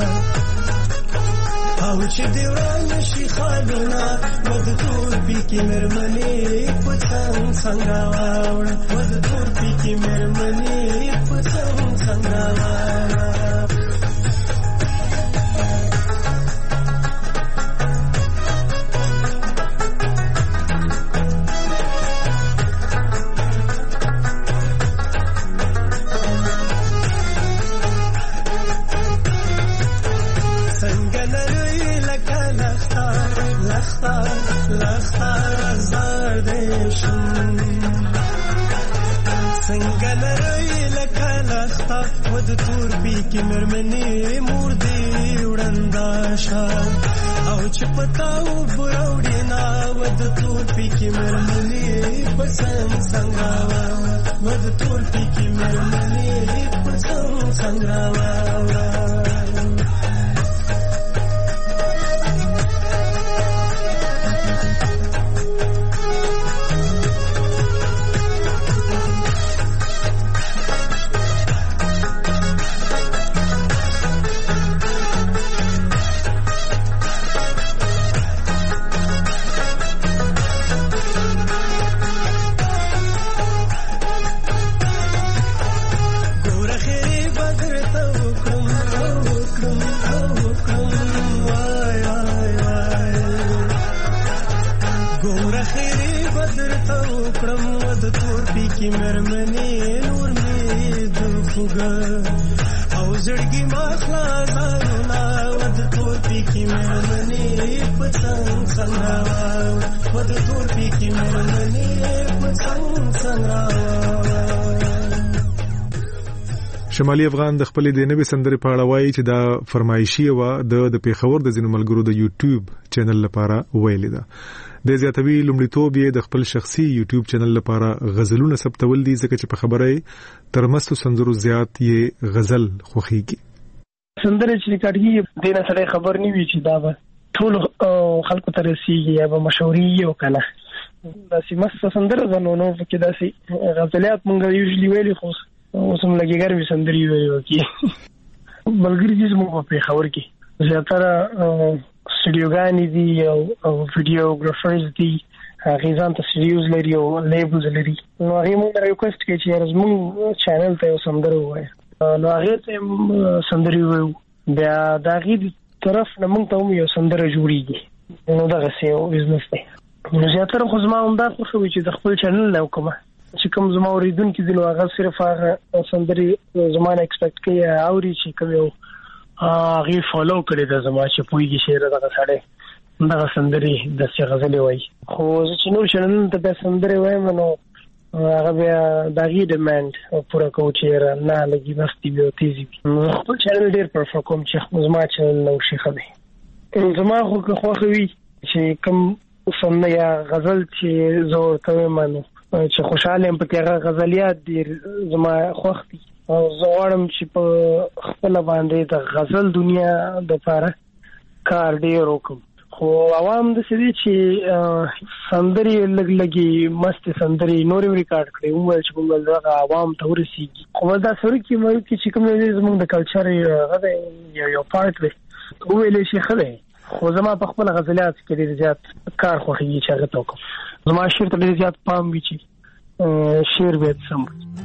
او چې دیوان شي خالونه ود تور پی کې مرمنې پڅنګ څنګه واوړه ود تور پی کې مرمنې پڅنګ څنګه واوړه ود تور پی کې مرمنې مور دې وړندا شال او چې پتاو بروړې نا ود تور پی کې مرمنې پسند څنګه ود تور پی کې مرمنې پسند څنګه شمالي افغان د خپل د نوې سندرې په اړه وایي چې دا فرمایشي و د پیښور د ځینو ملګرو د یوټیوب چینل لپاره ویلې ده. د زیاتوي لومړیتوب یې د خپل شخصي یوټیوب چینل لپاره غزلونه ثبتول دي ځکه چې په خبره ترمستو سندرو زیات یې غزل خوخيږي. سندرې چې کاټي دینه سره خبر نه وی چې دا ټول خلکو ته رسیږي یا به مشهوري او کنه دا سیمه سندره زنونو کې دا سي غزلات مونږ یوزلی ویلي خو اوسم لګي ګرځي سندري ویو کی بلګری چې موږ په خبر کې زیاتره سټوډیوګانی دي او ویډیوګرافرز دي غیزان ته سټوډیوز لري او لیبلز لري نو هغه موږ ریکوست کوي چې زموږ چینل ته سندره وایي نو هغه ته سندري ویو بیا دا غي طرف نه موږ ته یو سندره جوړیږي نو دا غسیو بزنس دی نو زیاتره خو زما هم دا خو چې د خپل چینل له کومه چې کوم زما اوریدونکو دي نو هغه صرف هغه سندري زمانه ایکسپیکټ کوي اوري چې کوم یو هغه فالو کړي د زما چې پویږي شعر دغه سړی دغه سندري د څه غزلې وایي خو چې نو چینل ته د سندري وایم نو هغه بیا دغه ډیماند پورا کوم چې نه لګي بس دی یو تیزی خپل چینل ډیر پرفور کوم چې زما چینل نو شي خبي زما خو خوخوي چې کوم سندري یا غزل چې زور کوي مانو چې خوشاله په کې غزلیات دي زما خوښ دي او زوړم چې په خپل باندې د غزل دنیا د لپاره کار ډیر وکم خو عوام د سړي چې سندري لګي مست سندري نورې ریکارډ کړي موږ چې کوم دغه عوام ته ورسیږي خو دا سره کې مې چې کوم زموږ د کلچر غږ یو پارت دی ویلې شي خله خو زما په خپل غزلیات کې ډېر زیات کار خوښي چې هغه توکم زما شعر ته ډېر زیات پام وی چې شعر به سم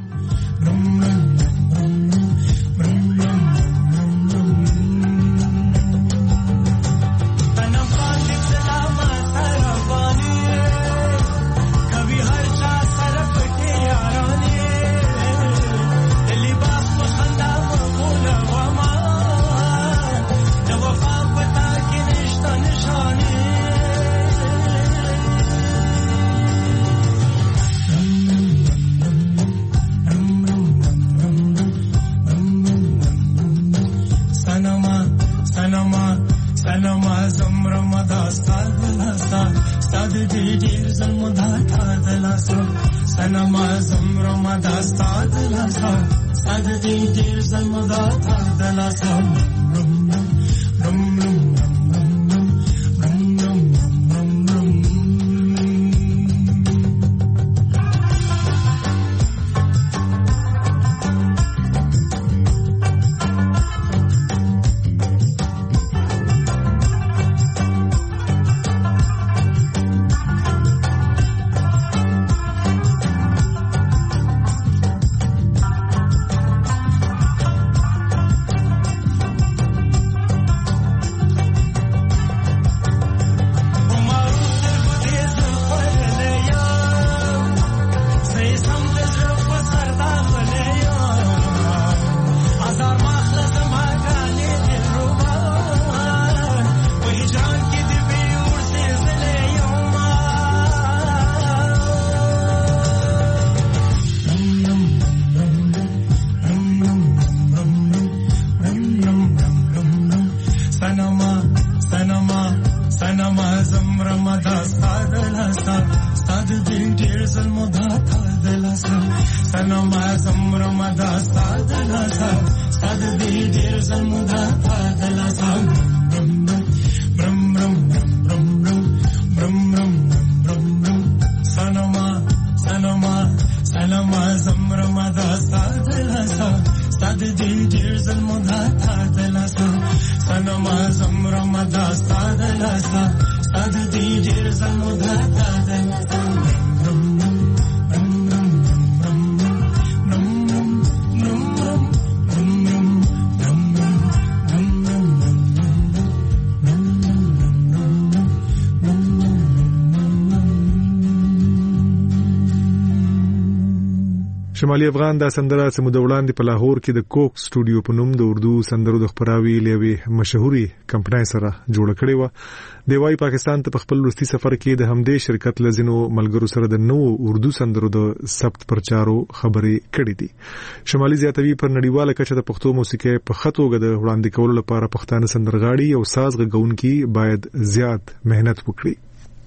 شمالي افغان دا سندره سمود وړاندې په لاهور کې د کوک سټوډیو په نوم د اردو سندرو د خبراوي لوي مشهوري کمپنۍ سره جوړ کړې و د وايي پاکستان ته په خپل وروستي سفر کې د همدې شرکت لزینو ملګرو سره د نوو اردو سندرو د ثبت پرچارو خبرې کړې دي شمالي زیاتوي پر نړیواله کچه د پښتو موسیقي په خطوګه د وړاندې کولو لپاره پښتانه سندرغاړي او ساز غږونکي باید زیات مهنت وکړي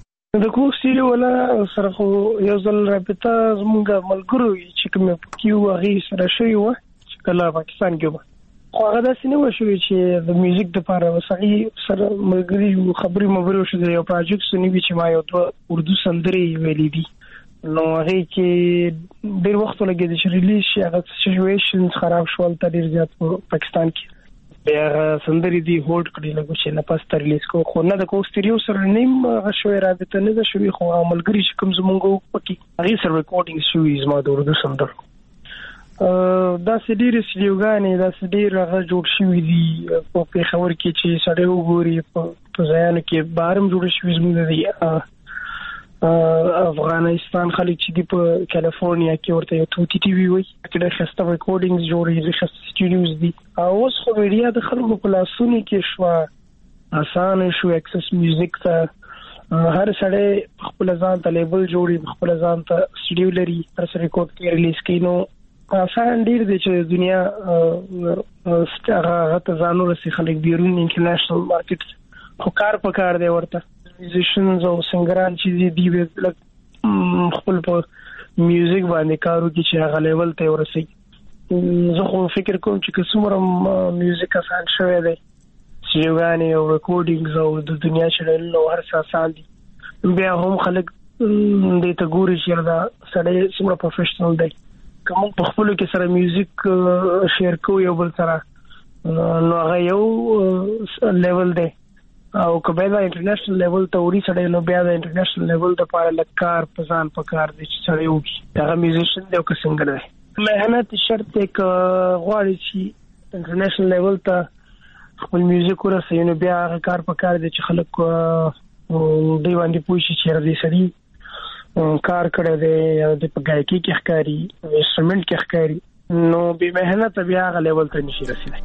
د کوک سټوډیو ولا سره خو یو ځل رابطه زموږ ملګرو چې کوم کیو هغه سره شوی و چې کله پاکستان کې خو هغه داسې نه و شوی چې د میوزیک د لپاره وسغي سره ملګری خبرې مبرو شو د یو پروجیکټ سنوي چې ما یو اردو سندرې ویلې دي نو هغه کې ډېر وخت لګیږي چې ریلیز شي هغه سچويشنز خراب شول ته ډېر زیات پاکستان کې بیا سندرې دی هولډ کړی لګو چې نه پاس تر ریلیز کو خو نه د کوک سټوډیو سره نیم غشوي رابطه نه ده شوی خو عملګری چې کوم زمونږ پکې هغه سره ریکارډینګ شوی زما د اردو سندر دا سډیر سټوډیوګانې دا سډیر هغه جوړ شوی دی په پیښور کې چې سړی وګوري په ځایانو کې بارم جوړ شوی زموږ دی افغانستان خلک چې دی په کالیفورنیا کې ورته یو توتی ټي وي وي چې د خسته ریکارډینګز جوړي د خسته سټوډیوز دي او اوس خو میډیا د خلکو په لاسونو کې شو آسان شو اکسس میوزیک ته هر سړی خپل ځان ته لیبل جوړي خپل ځان ته سټوډیو لري هر څه ریکارډ کوي ریلیز کوي نو آسان ډیر دی چې دنیا هغه ته ځانو رسي خلک بیرون انټرنیشنل مارکیټ خو کار په کار دی ورته میوزیشنز او سنگران چې دی خپل په میوزیک باندې کارو کې چې هغه لیول ته ورسي زه خو فکر کوم چې څومره میوزیک آسان شوی دی سټوډیوګانې او ریکارډینګز او د دنیا چلل او هر څه آسان دي بیا هم خلک دې ته ګوري چې دا سړی څومره پروفیشنل دی کوم په خپل کې سره میوزیک شیر کوي او بل سره نو هغه یو لیول دی او کبه دا انټرنیشنل لیول ته وری سره نو بیا د انټرنیشنل لیول د پاره لکار پزان پکار دي چې سره یو هغه میوزیشن دی او که سنگر دی مهنت شرط یک غواړي چې انټرنیشنل لیول ته خپل میوزیک ورسوي نو بیا هغه کار پکار دي چې خلک دی باندې پوښي چې دې سړي کار کړی دی او د پګایکی کې ښکاری انسټرومنټ کې ښکاری نو به مهنت بیا هغه لیول ته نشي رسیدای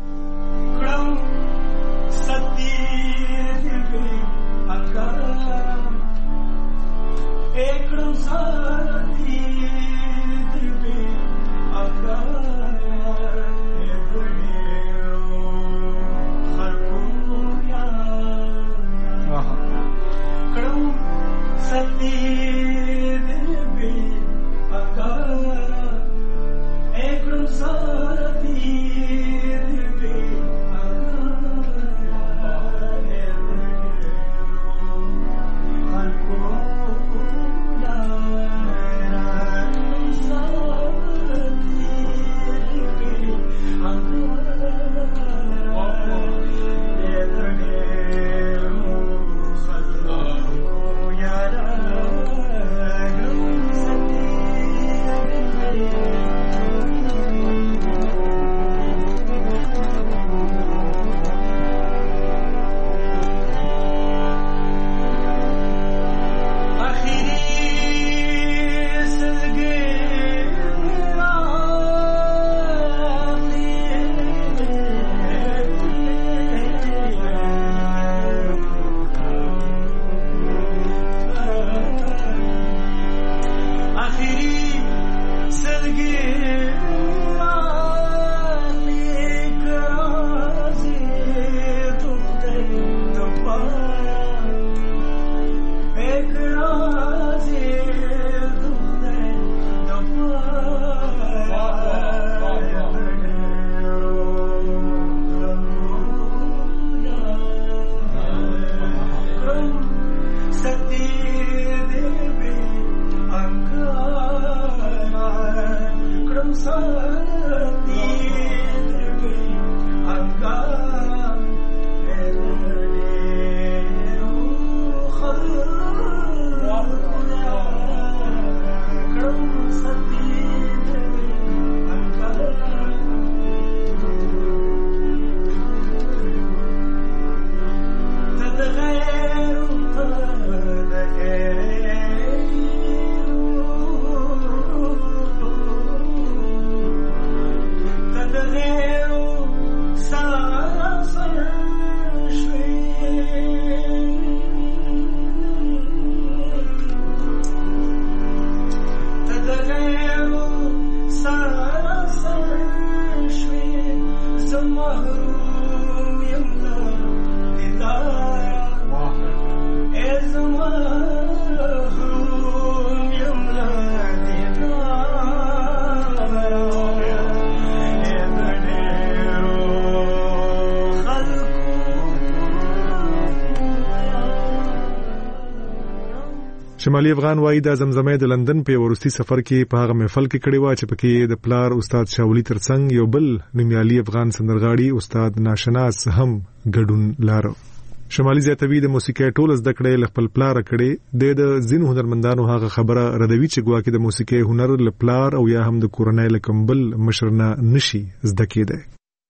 شمالي افغان وایي د زمزمې د لندن په ورستي سفر کې په هغه محفل کې کړي و چې پکې د پلار استاد شاولي ترڅنګ یو بل نومیالي افغان سندرغاړي استاد ناشناس هم ګډون لاره. شمالي زیاتوي د موسیقۍ ټول زده کړې خپل پلار کړي د ځینو هنرمندانو هغه خبره ردوي چې ګواکې د موسیقۍ هنر لپلار او یا هم د کورنۍ لکمبل مشرنه نشي زده کېده.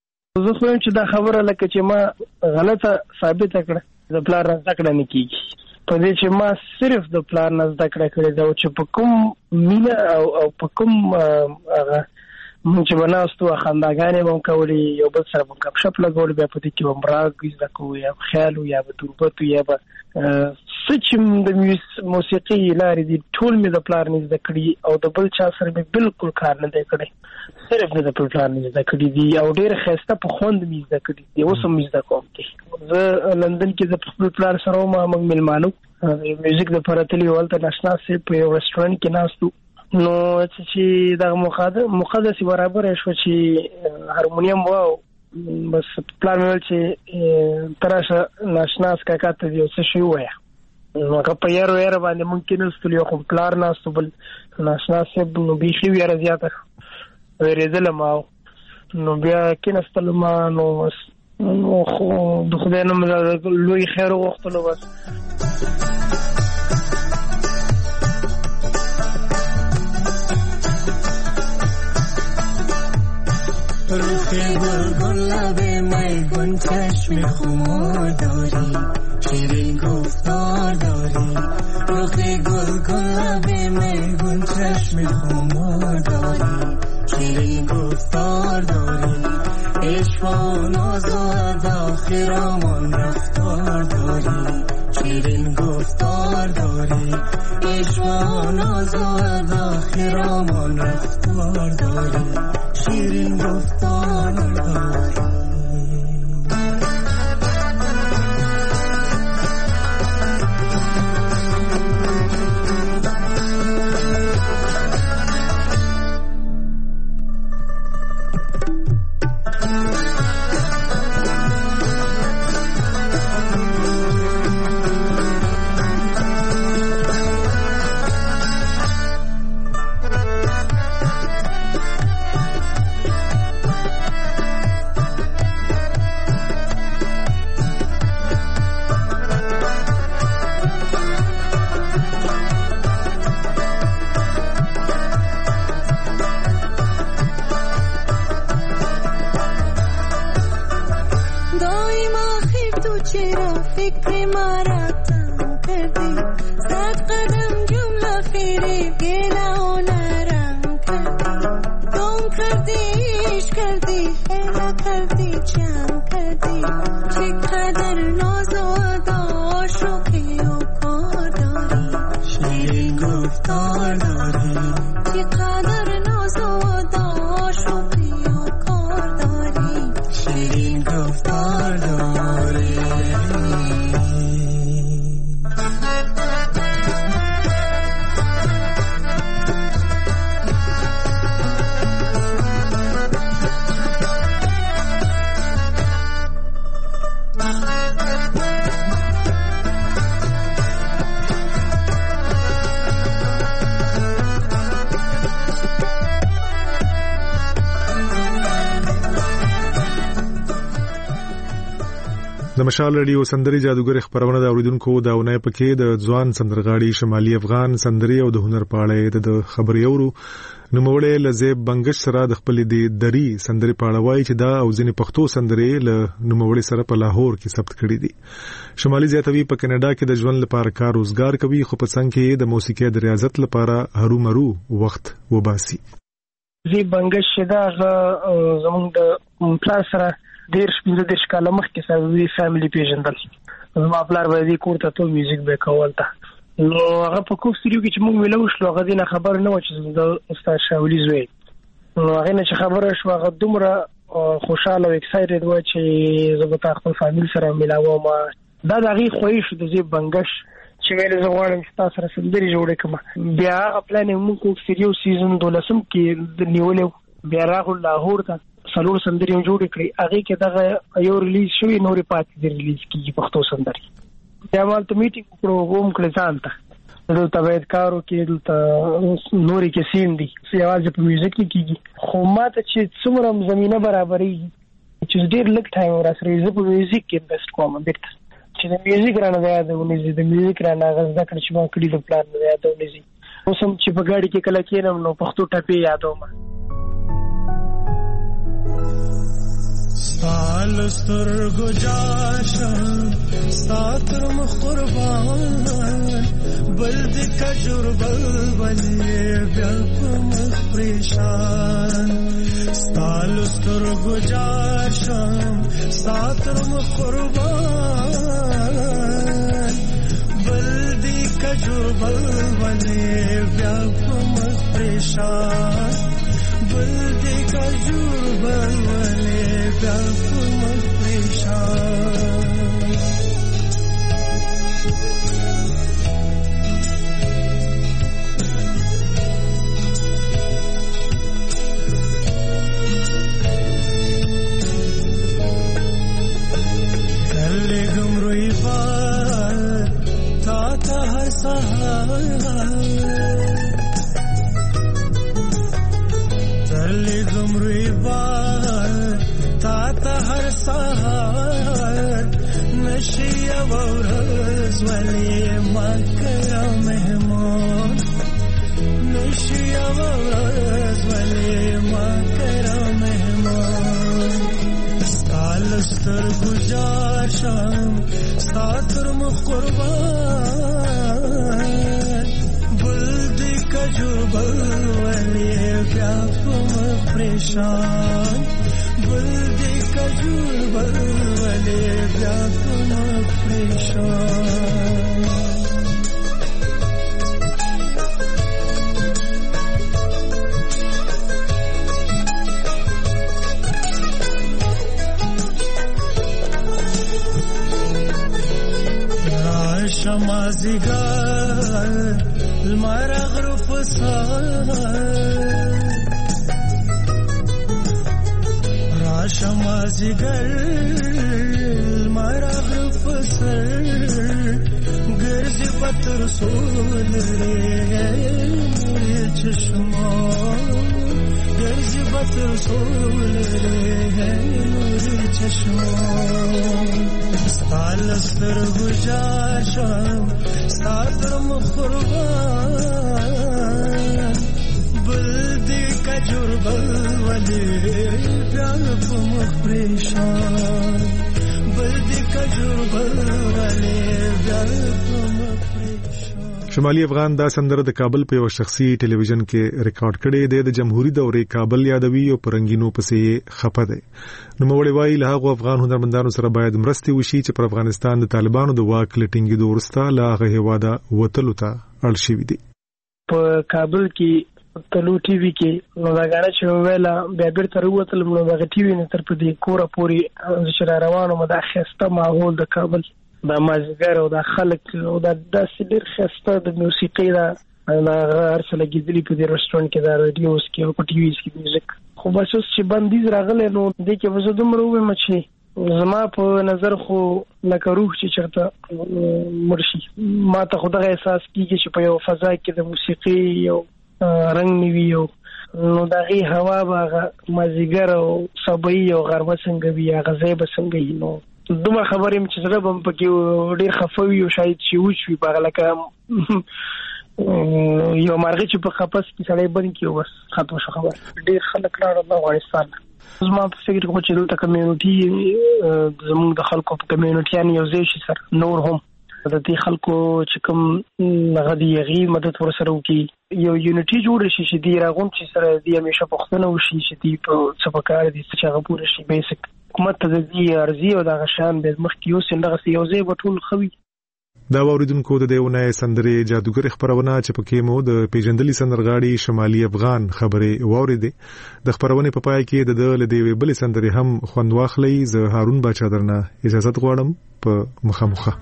زه خو چې دا خبره لکه چې ما غلطه ثابت کړه د پلار زده کړه نه کیږي په دې چې ما صرف د پلان نه زده کړه کړې دا چې په کوم مینا او په کوم هغه مونږ چې وناستو خنداګانې مونږ کولې یو بل سره مونږ کپ شپ لګول بیا په دې کې ومراګ زده کوو یا خیال یا به توربت یا به سچم د موسیقي لارې دي ټول مې د پلان نه زده کړې او د بل چا سره مې بالکل کار نه دی کړی صرف د پلان نه زده کړې دي او ډېر خسته په خوند مې زده کړې دي اوس هم زده کوم زه لندن کې د خپل پلان سره ما موږ ملمانو میوزیک د پراتلی ولته ناشنا سي په یو رستورانت کې ناستو نو چې دا مقدس برابر شو چې هارمونیم واو بس پلان مې چې تراشه ناشناس کاکا ته یو څه شی وای نو که په یارو باندې ممکن استل یو خپل پلان ناستو بل ناشناس نو بيخي ویره زیاته ورېدل ما نو بیا کېناستلو ما نو خو د خدای نوم لوی خیر وغوښتلو بس. رخ گل گلابه میگون چشم خمار داری شیرین گفتار داری رخ گل گلابه میگون چشم خمار داری شیرین گفتار داری عشق و ناز و ادا خرامان رفتار داری شیرین گفتار داری عشق و ناز و ادا خرامان رفتار داری شیرین گفتار داری. د مشال رادیو سندري جادوګر خبرونه د اوریدونکو دا ونه پکې د ځوان سندرغاړي شمالي افغان سندري او د هنر پاړې د خبري اورو نوموړی لزیب بنگش سره د خپل دی دری سندري پاړوي چې دا او ځینې پښتو سندري له نوموړی سره په لاهور کې ثبت کړي دي. شمالي زیاتوي په کینیډا کې د ژوند لپاره کار روزګار کوي خو په څنګ کې د موسیقي د ریاضت لپاره هرومرو وخت وباسي. زیب بنگش دا زموږ د پلان سره دیرش کاله مخکې سره د فیملی پیژندل. زما پلار باندې کور ته ټول میوزیک به کول تا نو هغه په کوم سټوډیو کې چې موږ ویلو شو هغه دینه خبر نه و چې د استاد شاولی زوی نو هغه نه چې خبره شو هغه دومره خوشاله او ایکسایټډ و چې زه به خپل فامیل سره ملاوه ما دا دغه خوښ شو د زی بنگش چې ویل زه غواړم چې تاسو سره سندري جوړ کړم. بیا هغه پلان موږ کوم سټوډیو سیزن 12 کې نیولې بیا راغلو لاهور ته سلور سندري جوړ کړی هغه کې دغه یو ریلیز شوی نورې پاتې دی ریلیز کیږي پښتو سندري. بیا مال ته میټینګ پروګرام کړی ځانته دلته باید کارو کې دلته نورې کې سین دي یوازې په میوزیک کې کیږي خو ماته چې څومره زمينه برابرې چې ډېر لږ ټایم ورسره زه په میوزیک کې انویسټ کوم بیرته چې د میوزیک رانه یادونه د میوزیک رانه غزدا کړی چې ما کړی د پلان نه یادونه اوس هم چې په ګاډي کې کله کېنم نو پښتو ټاپې یادوم. سال سترګو جاشم ستاتر مخ قربان بل د کجور بلبلې بیا په مخ پریشان سال سترګو جاشم ستاتر مخ قربان بل د کجور بلبلې بیا په مخ پریشان بل د کجور بلبلې بیا په مخ پریشان. لګم روی بال تا ته هر سهار لګم روی بال ورځ ولې ما کړه مهمان نشي ورځ ولې ما کړه مهمان ستال ستر گزار شام ستاتر مخ قربان بل دی کجور بل ولی بیا فم پریشان بل دی کجور بل ولی بیا فم پریشان شمازیگر المرغ رفصار را شمازیگر المرغ رفصار گرزی پتر سول ره چشما گرزی پتر سول ره چشما ستال ستر گجاشم ستاتر مخربان بل دی کجور بل ولی بیان پمخ پریشان بل دی کجور بل ولی بیان پمخ پریشان. شمالي افغان دا سندره د کابل په یو شخصي ټلویزیون کې ریکارډ کړي د جمهوریت دورې کابل یادوي او پرنګینو پسې خپه ده. نو مولوی وایي له هغه افغان هنرمندانو سره باید مرستې وشي چې پر افغانستان د طالبانو د واک لټینګېدو وروسته له هغه هیواده وتلو ته اړ شوي دي. په کابل کې تلو ټي وي کې نو دا غاړه چې ویلا بیا بیرته وروتل نو دا ټي وي نه تر په دې کوره پوری چې روانو مداخسته ماحول د کابل دا مازیګر او دا خلک او دا داسې ډېر خسته د موسیقي دا ارسله کېدلي په دې رستورانت کې دا رادیوس کې او په ټي وي کې میوزیک خو بس اوس چې بندیز راغلی نو دې کې به زه دومره ووایم چې زما په نظر خو لکه روح چې چېرته مړ شي ما ته خو دغه احساس کېږي چې په یو فضا کې د موسیقي یو رنګ نه وي نو د هغې هوا به هغه مازیګر او صبحي او غرمه څنګه وي هغه ځای به څنګه وي نو دومره خبر یم چې زړه به م پکې ډېر خفه وي او شاید چې وچ وي په هغه لکه یو مرغۍ چې په قفس کې سړی بند کړي او بس ختم شو خبر. ډېر خلک لاړل افغانستان زما په فکر کې چې دلته کمیونټي زموږ د خلکو په کمیونټیان یو ځای شي سره نور هم د دې خلکو چې کوم هغه د هغې مدد ورسره وکړي یو یونټي جوړ شي چې دې راغونډ شي سره دې همیشه پوښتنه وشي چې دې په څه په کار دي چې هغه پوره شي بیسک حکومت ته د دې عرضي او دغه شیان باید مخکې یوسي دغسې یو ځای به ټول ښه وي. دا واوریدونکو د دې اونۍ سندرې جادوګر خبرونه چې پکې مو د پیژندلي سندرغاړي شمالي افغان خبرې واوریدې. د خبرونې په پای کې د له دې بلې سندرې هم خوند واخلئ. زه هارون باچا درنه اجازه غواړم په مخامخه.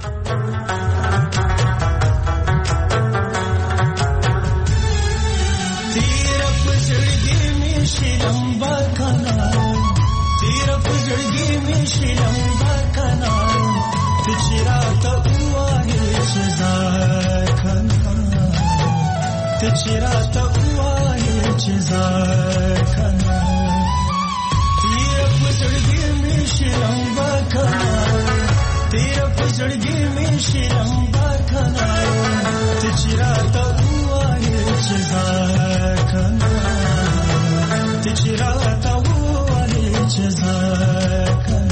چراتا وای چې ځکنا تیر پسړګي می شلمبا کنا تیر پسړګي می شلمبا کنا چراتا وای چې ځکنا چراتا وای چې ځکنا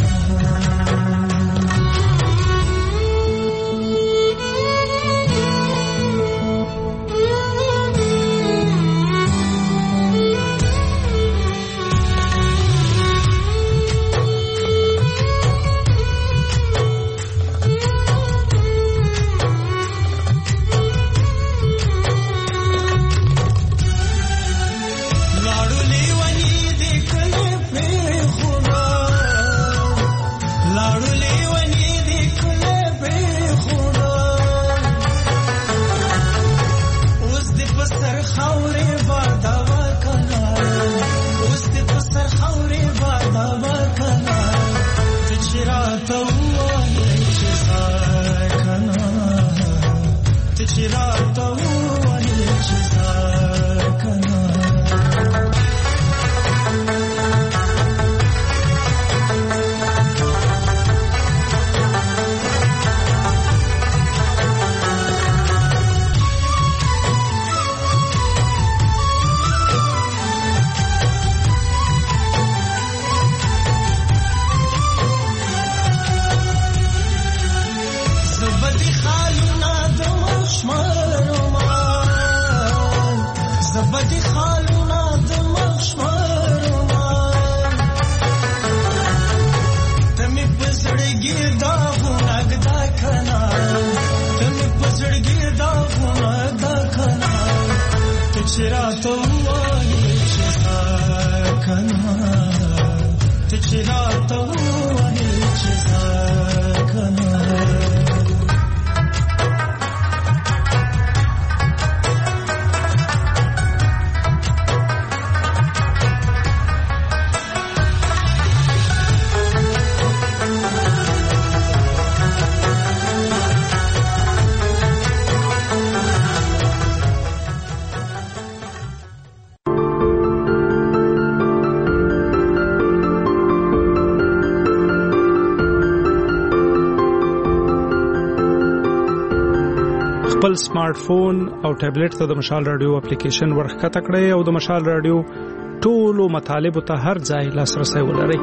خپل سمارټ فون او ټابلیټ ته د مشال رادیو اپلیکیشن ورخکته کړئ او د مشال رادیو ټولو مطالبه ته هر ځای لاسرسي ولرئ.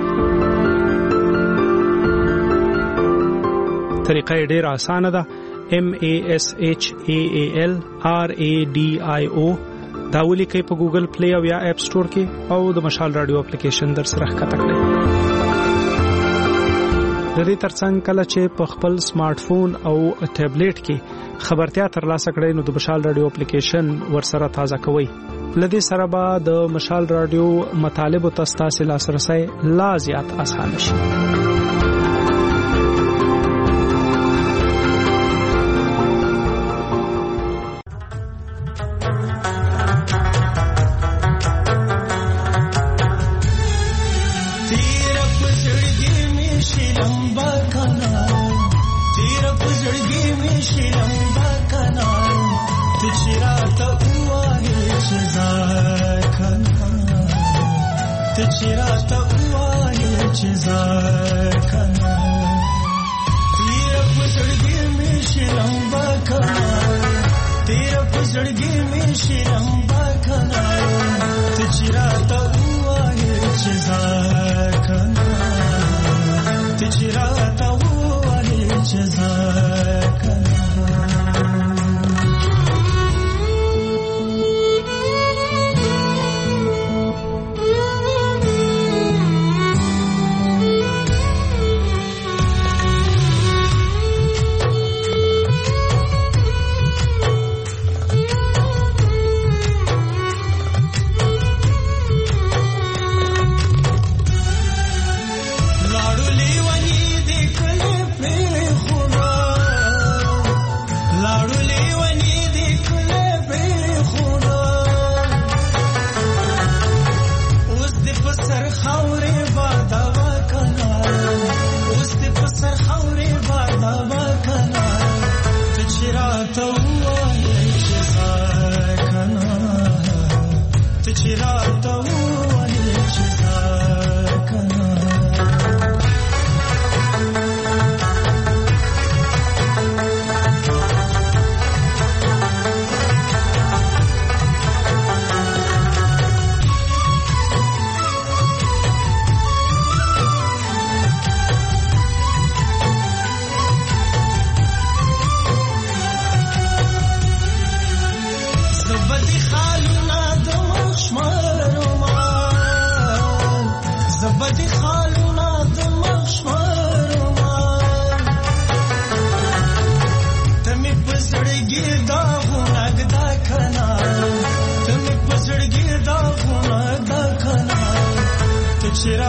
طریقه ډیره اسانه ده. MASHALRADIO دا ولیکئ په ګوګل پلی او یا اپ سٹور کې او د مشال رادیو اپلیکیشن در سره ښکته کړئ. د دې ترڅنګ کله چې په خپل سمارټ فون او ټابلیټ کې خبرتیا ترلاسه کړئ نو د مشال رادیو اپلیکیشن ورسره تازه کوئ. لدې سره به د مشال رادیو مطالبه تاسو لاسرسي لا زیات آسان شي.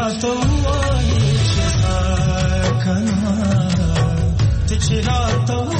Chirata